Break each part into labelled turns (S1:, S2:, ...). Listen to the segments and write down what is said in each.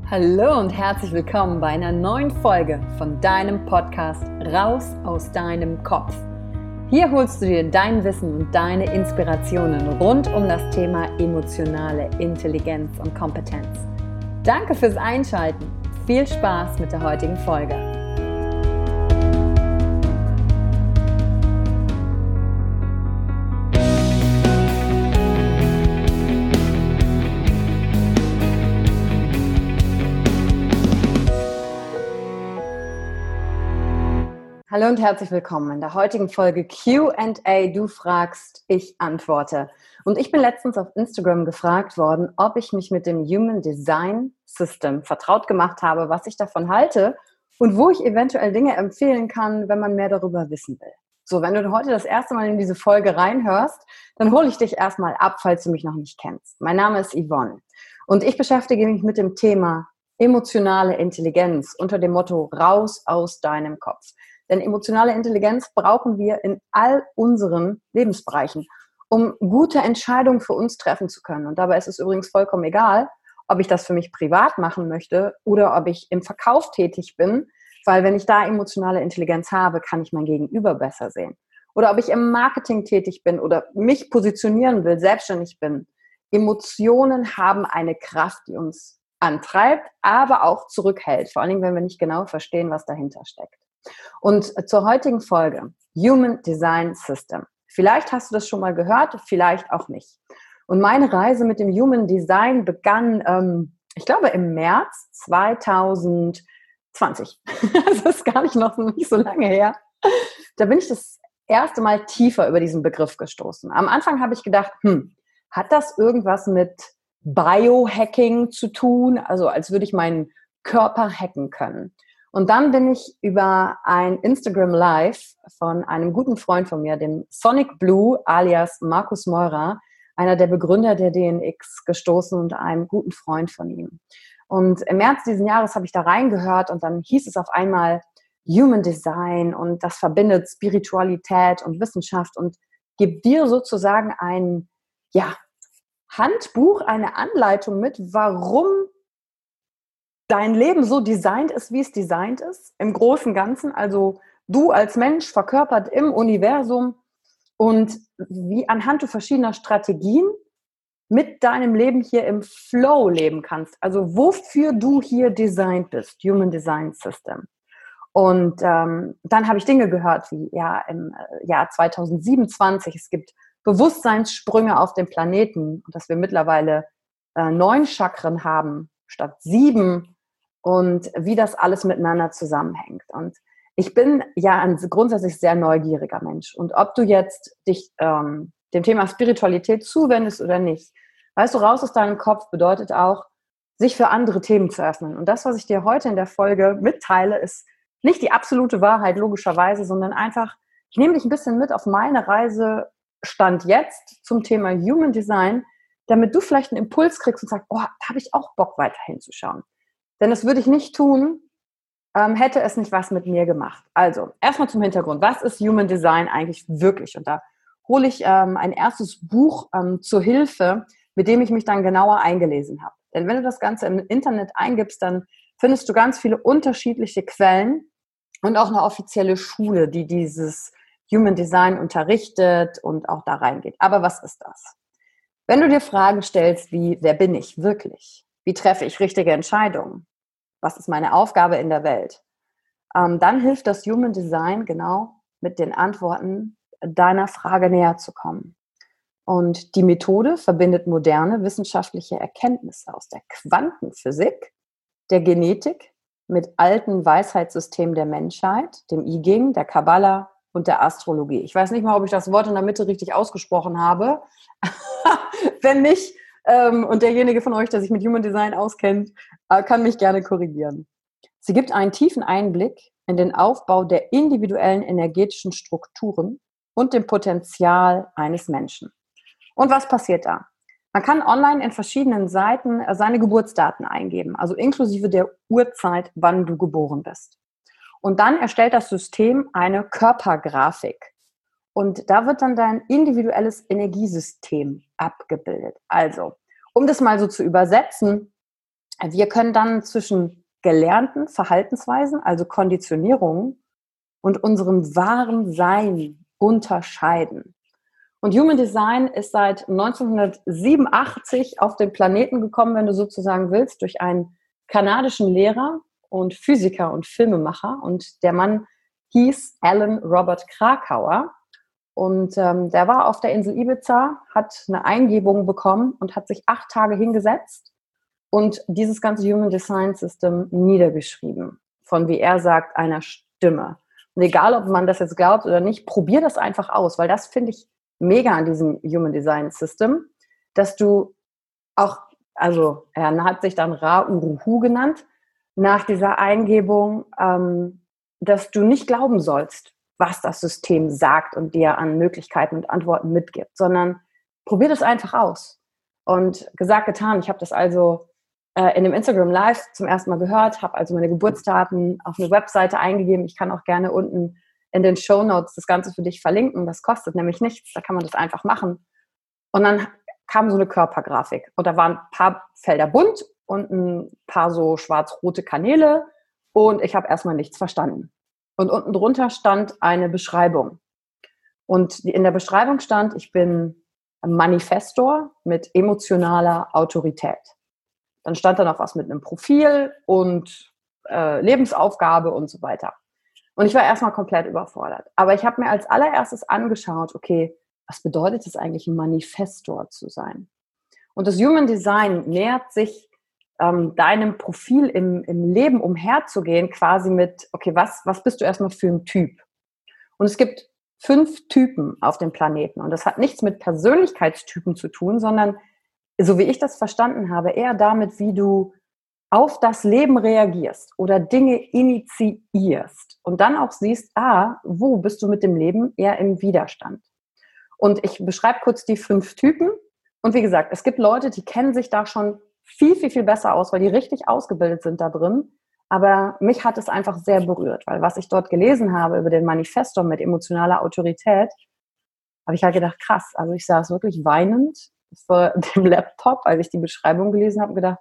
S1: Hallo und herzlich willkommen bei einer neuen Folge von deinem Podcast Raus aus deinem Kopf. Hier holst du dir dein Wissen und deine Inspirationen rund um das Thema emotionale Intelligenz und Kompetenz. Danke fürs Einschalten. Viel Spaß mit der heutigen Folge. Hallo und herzlich willkommen in der heutigen Folge Q&A. Du fragst, ich antworte. Und ich bin letztens auf Instagram gefragt worden, ob ich mich mit dem Human Design System vertraut gemacht habe, was ich davon halte und wo ich eventuell Dinge empfehlen kann, wenn man mehr darüber wissen will. So, wenn du heute das erste Mal in diese Folge reinhörst, dann hole ich dich erstmal ab, falls du mich noch nicht kennst. Mein Name ist Yvonne und ich beschäftige mich mit dem Thema emotionale Intelligenz unter dem Motto Raus aus deinem Kopf. Denn emotionale Intelligenz brauchen wir in all unseren Lebensbereichen, um gute Entscheidungen für uns treffen zu können. Und dabei ist es übrigens vollkommen egal, ob ich das für mich privat machen möchte oder ob ich im Verkauf tätig bin, weil wenn ich da emotionale Intelligenz habe, kann ich mein Gegenüber besser sehen. Oder ob ich im Marketing tätig bin oder mich positionieren will, selbstständig bin. Emotionen haben eine Kraft, die uns antreibt, aber auch zurückhält. Vor allem, wenn wir nicht genau verstehen, was dahinter steckt. Und zur heutigen Folge, Human Design System. Vielleicht hast du das schon mal gehört, vielleicht auch nicht. Und meine Reise mit dem Human Design begann, ich glaube, im März 2020. Das ist gar nicht so lange her. Da bin ich das erste Mal tiefer über diesen Begriff gestoßen. Am Anfang habe ich gedacht, hat das irgendwas mit Biohacking zu tun? Also als würde ich meinen Körper hacken können. Und dann bin ich über ein Instagram Live von einem guten Freund von mir, dem Sonic Blue alias Markus Meurer, einer der Begründer der DNX, gestoßen und einem guten Freund von ihm. Und im März diesen Jahres habe ich da reingehört und dann hieß es auf einmal Human Design und das verbindet Spiritualität und Wissenschaft und gibt dir sozusagen ein Handbuch, eine Anleitung mit, warum dein Leben so designt ist, wie es designt ist, im großen Ganzen, also du als Mensch verkörpert im Universum und wie anhand verschiedener Strategien mit deinem Leben hier im Flow leben kannst, also wofür du hier designt bist, Human Design System. Und dann habe ich Dinge gehört wie im Jahr 2027, es gibt Bewusstseinssprünge auf dem Planeten und dass wir mittlerweile 9 Chakren haben statt 7 und wie das alles miteinander zusammenhängt. Und ich bin ja ein grundsätzlich sehr neugieriger Mensch. Und ob du jetzt dich dem Thema Spiritualität zuwendest oder nicht, weißt du, raus aus deinem Kopf bedeutet auch, sich für andere Themen zu öffnen. Und das, was ich dir heute in der Folge mitteile, ist nicht die absolute Wahrheit, logischerweise, sondern einfach, ich nehme dich ein bisschen mit auf meine Reise Stand jetzt zum Thema Human Design, damit du vielleicht einen Impuls kriegst und sagst, da habe ich auch Bock, weiter hinzuschauen. Denn das würde ich nicht tun, hätte es nicht was mit mir gemacht. Also, erstmal zum Hintergrund. Was ist Human Design eigentlich wirklich? Und da hole ich ein erstes Buch zur Hilfe, mit dem ich mich dann genauer eingelesen habe. Denn wenn du das Ganze im Internet eingibst, dann findest du ganz viele unterschiedliche Quellen und auch eine offizielle Schule, die dieses Human Design unterrichtet und auch da reingeht. Aber was ist das? Wenn du dir Fragen stellst wie, wer bin ich wirklich? Wie treffe ich richtige Entscheidungen? Was ist meine Aufgabe in der Welt? Dann hilft das Human Design genau mit den Antworten deiner Frage näher zu kommen. Und die Methode verbindet moderne wissenschaftliche Erkenntnisse aus der Quantenphysik, der Genetik mit alten Weisheitssystemen der Menschheit, dem I Ching, der Kabbala und der Astrologie. Ich weiß nicht mal, ob ich das Wort in der Mitte richtig ausgesprochen habe. Wenn nicht, und derjenige von euch, der sich mit Human Design auskennt, kann mich gerne korrigieren. Sie gibt einen tiefen Einblick in den Aufbau der individuellen energetischen Strukturen und dem Potenzial eines Menschen. Und was passiert da? Man kann online in verschiedenen Seiten seine Geburtsdaten eingeben, also inklusive der Uhrzeit, wann du geboren bist. Und dann erstellt das System eine Körpergrafik. Und da wird dann dein individuelles Energiesystem abgebildet. Also, um das mal so zu übersetzen, Wir können dann zwischen gelernten Verhaltensweisen, also Konditionierungen, und unserem wahren Sein unterscheiden. Und Human Design ist seit 1987 auf den Planeten gekommen, wenn du sozusagen willst, durch einen kanadischen Lehrer und Physiker und Filmemacher. Und der Mann hieß Alan Robert Krakauer. Und der war auf der Insel Ibiza, hat eine Eingebung bekommen und hat sich 8 Tage hingesetzt und dieses ganze Human Design System niedergeschrieben. Von, wie er sagt, einer Stimme. Und egal, ob man das jetzt glaubt oder nicht, probier das einfach aus, weil das finde ich mega an diesem Human Design System, dass du auch, also er hat sich dann Ra-Uruhu genannt, nach dieser Eingebung, dass du nicht glauben sollst, was das System sagt und dir an Möglichkeiten und Antworten mitgibt, sondern probier das einfach aus. Und gesagt, getan, ich habe das also in dem Instagram Live zum ersten Mal gehört, habe also meine Geburtsdaten auf eine Webseite eingegeben. Ich kann auch gerne unten in den Shownotes das Ganze für dich verlinken. Das kostet nämlich nichts, da kann man das einfach machen. Und dann kam so eine Körpergrafik und da waren ein paar Felder bunt und ein paar so schwarz-rote Kanäle und ich habe erstmal nichts verstanden. Und unten drunter stand eine Beschreibung. Und in der Beschreibung stand, ich bin Manifestor mit emotionaler Autorität. Dann stand da noch was mit einem Profil und Lebensaufgabe und so weiter. Und ich war erstmal komplett überfordert. Aber ich habe mir als allererstes angeschaut, okay, was bedeutet es eigentlich, ein Manifestor zu sein? Und das Human Design nähert sich deinem Profil im Leben umherzugehen, quasi mit, okay, was bist du erstmal für ein Typ? Und es gibt 5 Typen auf dem Planeten. Und das hat nichts mit Persönlichkeitstypen zu tun, sondern, so wie ich das verstanden habe, eher damit, wie du auf das Leben reagierst oder Dinge initiierst und dann auch siehst, wo bist du mit dem Leben eher im Widerstand. Und ich beschreibe kurz die 5 Typen. Und wie gesagt, es gibt Leute, die kennen sich da schon viel, viel, viel besser aus, weil die richtig ausgebildet sind da drin. Aber mich hat es einfach sehr berührt, weil was ich dort gelesen habe über den Manifestor mit emotionaler Autorität, habe ich halt gedacht, krass. Also ich saß wirklich weinend vor dem Laptop, als ich die Beschreibung gelesen habe, und gedacht,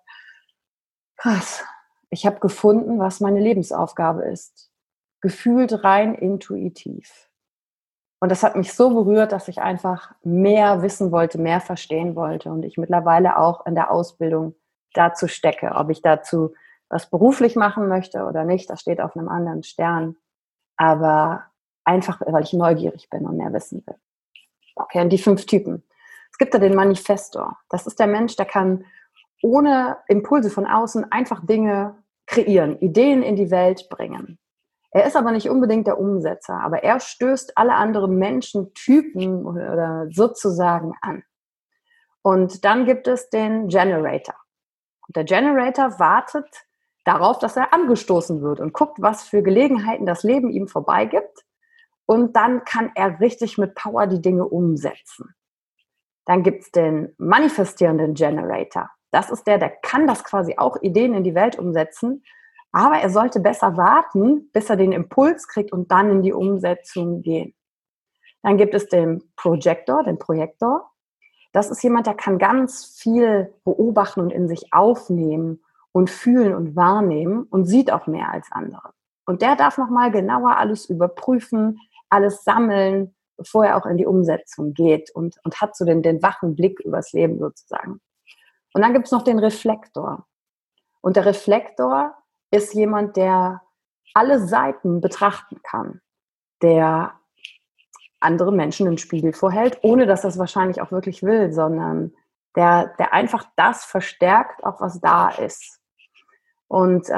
S1: krass, ich habe gefunden, was meine Lebensaufgabe ist. Gefühlt rein intuitiv. Und das hat mich so berührt, dass ich einfach mehr wissen wollte, mehr verstehen wollte. Und ich mittlerweile auch in der Ausbildung dazu stecke. Ob ich dazu was beruflich machen möchte oder nicht, das steht auf einem anderen Stern. Aber einfach, weil ich neugierig bin und mehr wissen will. Okay, und die 5 Typen. Es gibt da den Manifestor. Das ist der Mensch, der kann ohne Impulse von außen einfach Dinge kreieren, Ideen in die Welt bringen. Er ist aber nicht unbedingt der Umsetzer, aber er stößt alle anderen Menschentypen oder sozusagen an. Und dann gibt es den Generator. Und der Generator wartet darauf, dass er angestoßen wird und guckt, was für Gelegenheiten das Leben ihm vorbeigibt. Und dann kann er richtig mit Power die Dinge umsetzen. Dann gibt es den manifestierenden Generator. Das ist der kann das quasi auch Ideen in die Welt umsetzen, aber er sollte besser warten, bis er den Impuls kriegt und dann in die Umsetzung gehen. Dann gibt es den Projector, den Projektor. Das ist jemand, der kann ganz viel beobachten und in sich aufnehmen und fühlen und wahrnehmen und sieht auch mehr als andere. Und der darf nochmal genauer alles überprüfen, alles sammeln, bevor er auch in die Umsetzung geht und hat so den wachen Blick übers Leben sozusagen. Und dann gibt es noch den Reflektor. Und der Reflektor ist jemand, der alle Seiten betrachten kann, der andere Menschen einen Spiegel vorhält, ohne dass er es wahrscheinlich auch wirklich will, sondern der einfach das verstärkt, auch was da ist. Und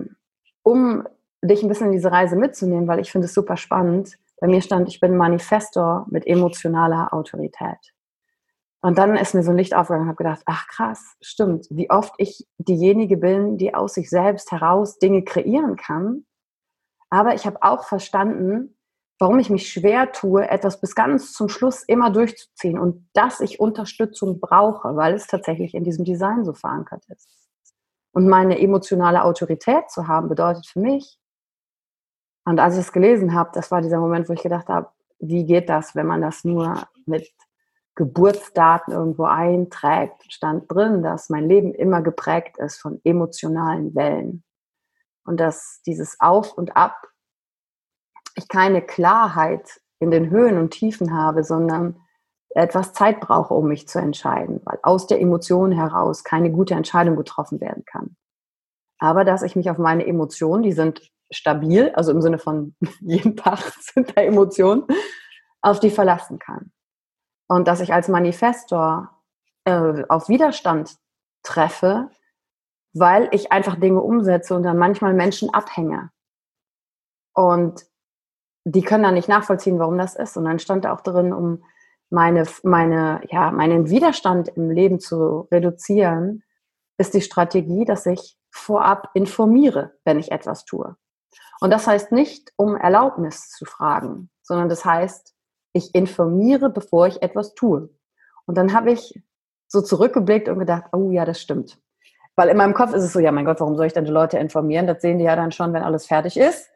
S1: um dich ein bisschen in diese Reise mitzunehmen, weil ich finde es super spannend, bei mir stand, ich bin Manifestor mit emotionaler Autorität. Und dann ist mir so ein Licht aufgegangen und habe gedacht, ach krass, stimmt, wie oft ich diejenige bin, die aus sich selbst heraus Dinge kreieren kann. Aber ich habe auch verstanden, warum ich mich schwer tue, etwas bis ganz zum Schluss immer durchzuziehen und dass ich Unterstützung brauche, weil es tatsächlich in diesem Design so verankert ist. Und meine emotionale Autorität zu haben, bedeutet für mich, und als ich es gelesen habe, das war dieser Moment, wo ich gedacht habe, wie geht das, wenn man das nur mit Geburtsdaten irgendwo einträgt, stand drin, dass mein Leben immer geprägt ist von emotionalen Wellen. Und dass dieses Auf und Ab, ich keine Klarheit in den Höhen und Tiefen habe, sondern etwas Zeit brauche, um mich zu entscheiden, weil aus der Emotion heraus keine gute Entscheidung getroffen werden kann. Aber dass ich mich auf meine Emotionen, die sind stabil, also im Sinne von jeden Tag sind da Emotionen, auf die verlassen kann. Und dass ich als Manifestor auf Widerstand treffe, weil ich einfach Dinge umsetze und dann manchmal Menschen abhänge. Und die können dann nicht nachvollziehen, warum das ist. Und dann stand da auch drin, um meinen Widerstand im Leben zu reduzieren, ist die Strategie, dass ich vorab informiere, wenn ich etwas tue. Und das heißt nicht, um Erlaubnis zu fragen, sondern das heißt, ich informiere, bevor ich etwas tue. Und dann habe ich so zurückgeblickt und gedacht, oh ja, das stimmt. Weil in meinem Kopf ist es so, ja mein Gott, warum soll ich denn die Leute informieren? Das sehen die ja dann schon, wenn alles fertig ist.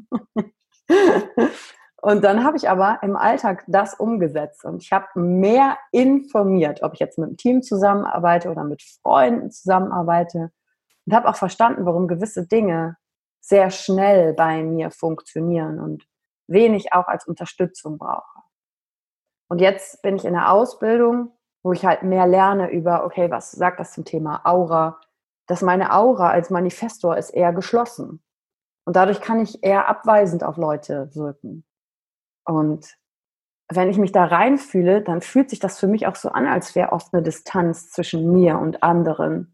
S1: Und dann habe ich aber im Alltag das umgesetzt und ich habe mehr informiert, ob ich jetzt mit einem Team zusammenarbeite oder mit Freunden zusammenarbeite und habe auch verstanden, warum gewisse Dinge sehr schnell bei mir funktionieren und wenig auch als Unterstützung brauche. Und jetzt bin ich in der Ausbildung, wo ich halt mehr lerne über, okay, was sagt das zum Thema Aura? Dass meine Aura als Manifestor ist eher geschlossen. Und dadurch kann ich eher abweisend auf Leute wirken. Und wenn ich mich da reinfühle, dann fühlt sich das für mich auch so an, als wäre oft eine Distanz zwischen mir und anderen.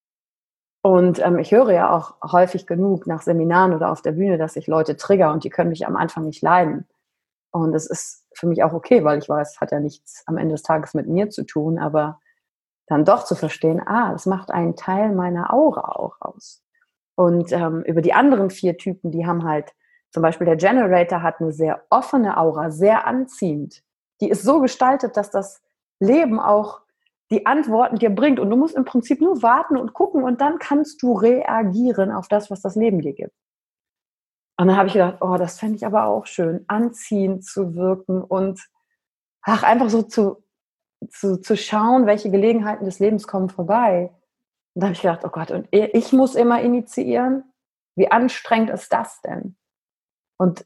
S1: Und ich höre ja auch häufig genug nach Seminaren oder auf der Bühne, dass ich Leute trigger und die können mich am Anfang nicht leiden. Und das ist für mich auch okay, weil ich weiß, es hat ja nichts am Ende des Tages mit mir zu tun, aber dann doch zu verstehen, das macht einen Teil meiner Aura auch aus. Und über die anderen 4 Typen, die haben halt, zum Beispiel der Generator hat eine sehr offene Aura, sehr anziehend. Die ist so gestaltet, dass das Leben auch die Antworten dir bringt. Und du musst im Prinzip nur warten und gucken und dann kannst du reagieren auf das, was das Leben dir gibt. Und dann habe ich gedacht, oh, das fände ich aber auch schön, anziehend zu wirken und einfach so zu schauen, welche Gelegenheiten des Lebens kommen vorbei. Und da habe ich gedacht, oh Gott, und ich muss immer initiieren? Wie anstrengend ist das denn? Und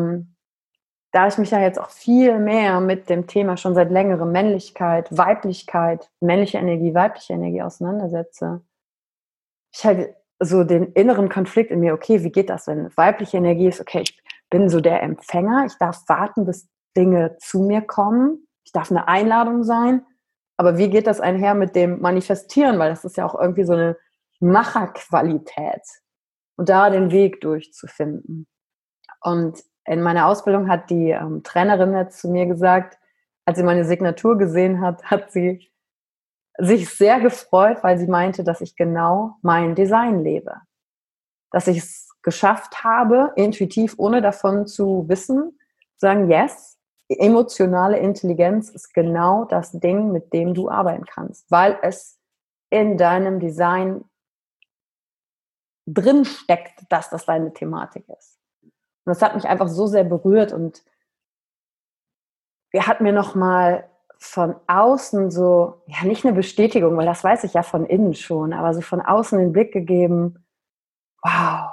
S1: da ich mich ja jetzt auch viel mehr mit dem Thema schon seit längerem Männlichkeit, Weiblichkeit, männliche Energie, weibliche Energie auseinandersetze, ich halt so den inneren Konflikt in mir, okay, wie geht das, wenn weibliche Energie ist, okay, ich bin so der Empfänger, ich darf warten, bis Dinge zu mir kommen, ich darf eine Einladung sein, aber wie geht das einher mit dem Manifestieren, weil das ist ja auch irgendwie so eine Macherqualität und da den Weg durchzufinden. Und in meiner Ausbildung hat die Trainerin jetzt zu mir gesagt, als sie meine Signatur gesehen hat, hat sie sich sehr gefreut, weil sie meinte, dass ich genau mein Design lebe. Dass ich es geschafft habe, intuitiv, ohne davon zu wissen, zu sagen, yes, emotionale Intelligenz ist genau das Ding, mit dem du arbeiten kannst, weil es in deinem Design drin steckt, dass das deine Thematik ist. Und das hat mich einfach so sehr berührt und hat mir nochmal von außen so, ja nicht eine Bestätigung, weil das weiß ich ja von innen schon, aber so von außen den Blick gegeben, wow,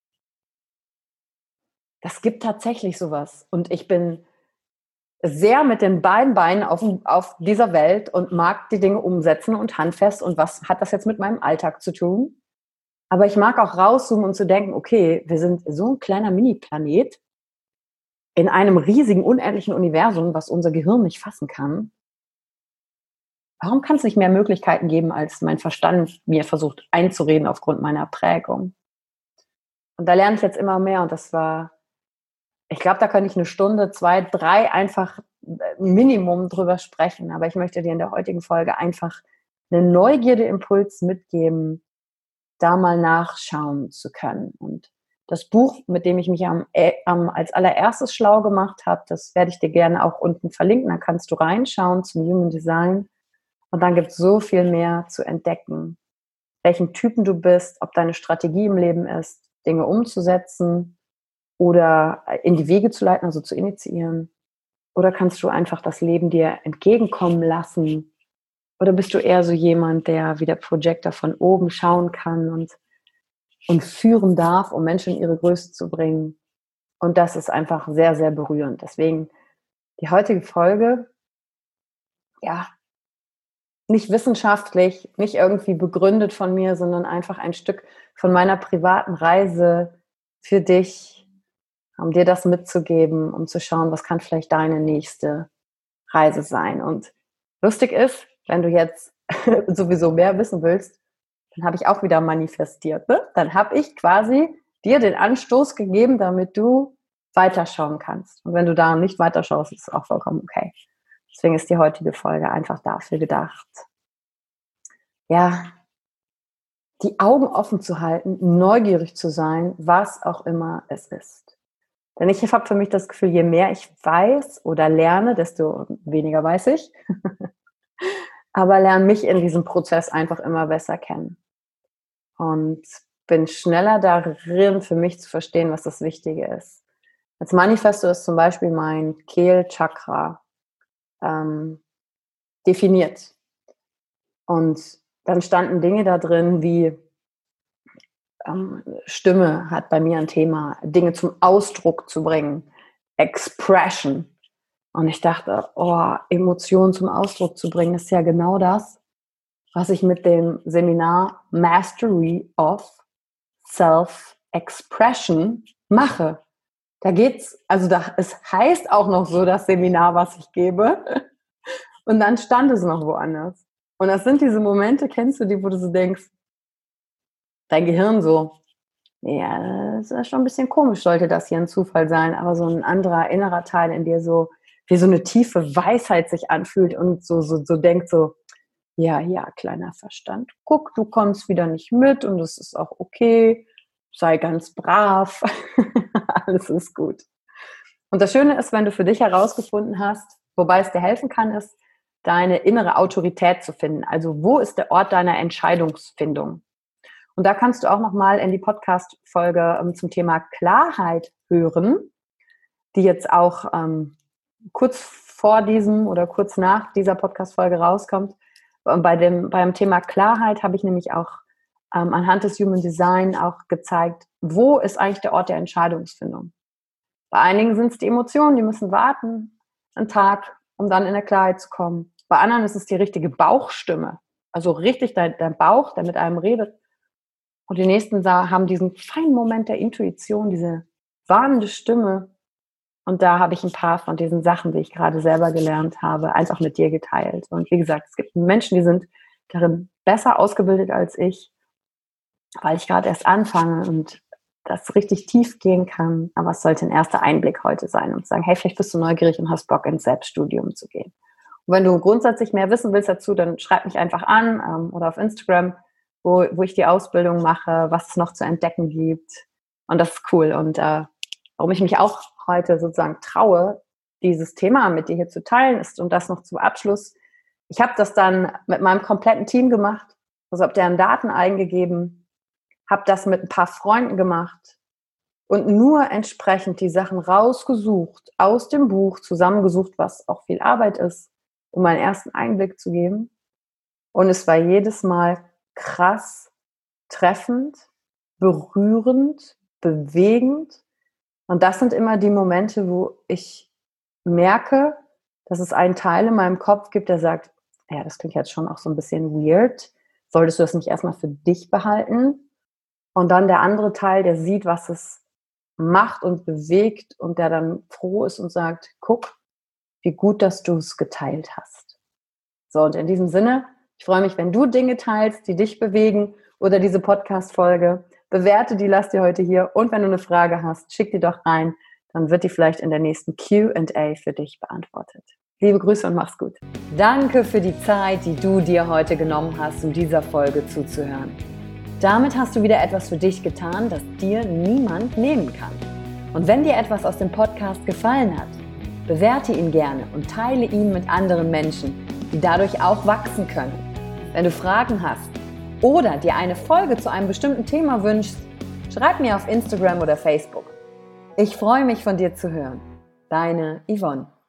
S1: das gibt tatsächlich sowas. Und ich bin sehr mit den beiden Beinen auf dieser Welt und mag die Dinge umsetzen und handfest. Und was hat das jetzt mit meinem Alltag zu tun? Aber ich mag auch rauszoomen und zu denken, okay, wir sind so ein kleiner Mini-Planet in einem riesigen, unendlichen Universum, was unser Gehirn nicht fassen kann. Warum kann es nicht mehr Möglichkeiten geben, als mein Verstand mir versucht einzureden aufgrund meiner Prägung? Und da lerne ich jetzt immer mehr und das war, ich glaube, da könnte ich 1 Stunde, 2, 3 einfach Minimum drüber sprechen. Aber ich möchte dir in der heutigen Folge einfach einen Neugierde-Impuls mitgeben, da mal nachschauen zu können. Und das Buch, mit dem ich mich als allererstes schlau gemacht habe, das werde ich dir gerne auch unten verlinken. Da kannst du reinschauen zum Human Design. Und dann gibt es so viel mehr zu entdecken, welchen Typen du bist, ob deine Strategie im Leben ist, Dinge umzusetzen oder in die Wege zu leiten, also zu initiieren. Oder kannst du einfach das Leben dir entgegenkommen lassen? Oder bist du eher so jemand, der wie der Projector von oben schauen kann und führen darf, um Menschen in ihre Größe zu bringen? Und das ist einfach sehr, sehr berührend. Deswegen die heutige Folge, ja, nicht wissenschaftlich, nicht irgendwie begründet von mir, sondern einfach ein Stück von meiner privaten Reise für dich, um dir das mitzugeben, um zu schauen, was kann vielleicht deine nächste Reise sein. Und lustig ist, wenn du jetzt sowieso mehr wissen willst, dann habe ich auch wieder manifestiert. Ne? Dann habe ich quasi dir den Anstoß gegeben, damit du weiterschauen kannst. Und wenn du da nicht weiterschaust, ist es auch vollkommen okay. Deswegen ist die heutige Folge einfach dafür gedacht, ja, die Augen offen zu halten, neugierig zu sein, was auch immer es ist. Denn ich habe für mich das Gefühl, je mehr ich weiß oder lerne, desto weniger weiß ich. Aber lerne mich in diesem Prozess einfach immer besser kennen. Und bin schneller darin, für mich zu verstehen, was das Wichtige ist. Als Manifesto ist zum Beispiel mein Kehlchakra definiert. Und dann standen Dinge da drin wie Stimme hat bei mir ein Thema, Dinge zum Ausdruck zu bringen, Expression. Und ich dachte, Emotionen zum Ausdruck zu bringen, ist ja genau das, was ich mit dem Seminar Mastery of Self-Expression mache. Da geht's, es heißt auch noch so, das Seminar, was ich gebe. Und dann stand es noch woanders. Und das sind diese Momente, kennst du die, wo du so denkst, dein Gehirn so, ja, das ist schon ein bisschen komisch, sollte das hier ein Zufall sein, aber so ein anderer innerer Teil in dir so, wie so eine tiefe Weisheit sich anfühlt und so denkt so, ja, kleiner Verstand, guck, du kommst wieder nicht mit und das ist auch okay, sei ganz brav, alles ist gut. Und das Schöne ist, wenn du für dich herausgefunden hast, wobei es dir helfen kann, ist, deine innere Autorität zu finden. Also wo ist der Ort deiner Entscheidungsfindung? Und da kannst du auch nochmal in die Podcast-Folge zum Thema Klarheit hören, die jetzt auch kurz vor diesem oder kurz nach dieser Podcast-Folge rauskommt. Und beim Thema Klarheit habe ich nämlich auch anhand des Human Design auch gezeigt, wo ist eigentlich der Ort der Entscheidungsfindung. Bei einigen sind es die Emotionen, die müssen warten, einen Tag, um dann in der Klarheit zu kommen. Bei anderen ist es die richtige Bauchstimme, also richtig dein Bauch, der mit einem redet. Und die nächsten haben diesen feinen Moment der Intuition, diese warnende Stimme. Und da habe ich ein paar von diesen Sachen, die ich gerade selber gelernt habe, eins auch mit dir geteilt. Und wie gesagt, es gibt Menschen, die sind darin besser ausgebildet als ich, weil ich gerade erst anfange und das richtig tief gehen kann. Aber es sollte ein erster Einblick heute sein und sagen, hey, vielleicht bist du neugierig und hast Bock, ins Selbststudium zu gehen. Und wenn du grundsätzlich mehr wissen willst dazu, dann schreib mich einfach an oder auf Instagram, wo ich die Ausbildung mache, was es noch zu entdecken gibt. Und das ist cool. Und warum ich mich auch heute sozusagen traue, dieses Thema mit dir hier zu teilen, ist, und das noch zum Abschluss, ich habe das dann mit meinem kompletten Team gemacht, also habe deren Daten eingegeben, habe das mit ein paar Freunden gemacht und nur entsprechend die Sachen rausgesucht, aus dem Buch zusammengesucht, was auch viel Arbeit ist, um einen ersten Einblick zu geben. Und es war jedes Mal krass, treffend, berührend, bewegend. Und das sind immer die Momente, wo ich merke, dass es einen Teil in meinem Kopf gibt, der sagt, ja, das klingt jetzt schon auch so ein bisschen weird. Solltest du das nicht erstmal für dich behalten? Und dann der andere Teil, der sieht, was es macht und bewegt und der dann froh ist und sagt, guck, wie gut, dass du es geteilt hast. So, und in diesem Sinne, ich freue mich, wenn du Dinge teilst, die dich bewegen oder diese Podcast-Folge. Bewerte die, lass dir heute hier. Und wenn du eine Frage hast, schick die doch rein. Dann wird die vielleicht in der nächsten Q&A für dich beantwortet. Liebe Grüße und mach's gut. Danke für die Zeit, die du dir heute genommen hast, um dieser Folge zuzuhören. Damit hast du wieder etwas für dich getan, das dir niemand nehmen kann. Und wenn dir etwas aus dem Podcast gefallen hat, bewerte ihn gerne und teile ihn mit anderen Menschen, die dadurch auch wachsen können. Wenn du Fragen hast oder dir eine Folge zu einem bestimmten Thema wünschst, schreib mir auf Instagram oder Facebook. Ich freue mich, von dir zu hören. Deine Yvonne.